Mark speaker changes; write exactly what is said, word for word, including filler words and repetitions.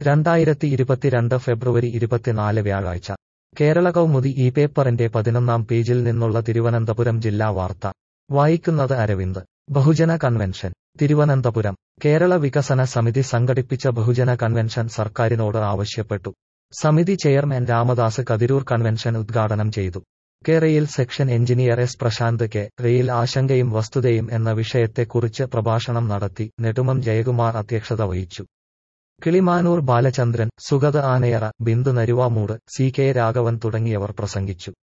Speaker 1: രണ്ടായിരത്തി ഇരുപത്തിരണ്ട് ഫെബ്രുവരി ഇരുപത്തിനാല് വ്യാഴാഴ്ച കേരള കൗമുദി ഈ പേപ്പറിന്റെ പതിനൊന്നാം പേജിൽ നിന്നുള്ള തിരുവനന്തപുരം ജില്ലാ വാർത്ത വായിക്കുന്നത് അരവിന്ദ്. ബഹുജന കൺവെൻഷൻ തിരുവനന്തപുരം. കേരള വികസന സമിതി സംഘടിപ്പിച്ച ബഹുജന കൺവെൻഷൻ സർക്കാരിനോട് ആവശ്യപ്പെട്ടു. സമിതി ചെയർമാൻ രാമദാസ് കതിരൂർ കൺവെൻഷൻ ഉദ്ഘാടനം ചെയ്തു. K rail section engineer S Prashanth K rail ആശങ്കയും വസ്തുതയും എന്ന വിഷയത്തെക്കുറിച്ച് പ്രഭാഷണം നടത്തി. നെടുമം ജയകുമാർ അധ്യക്ഷത വഹിച്ചു. കിളിമാനൂർ ബാലചന്ദ്രൻ, സുഗത ആനയറ, ബിന്ദു നരുവാമൂട്, സി കെ രാഘവൻ തുടങ്ങിയവർ പ്രസംഗിച്ചു.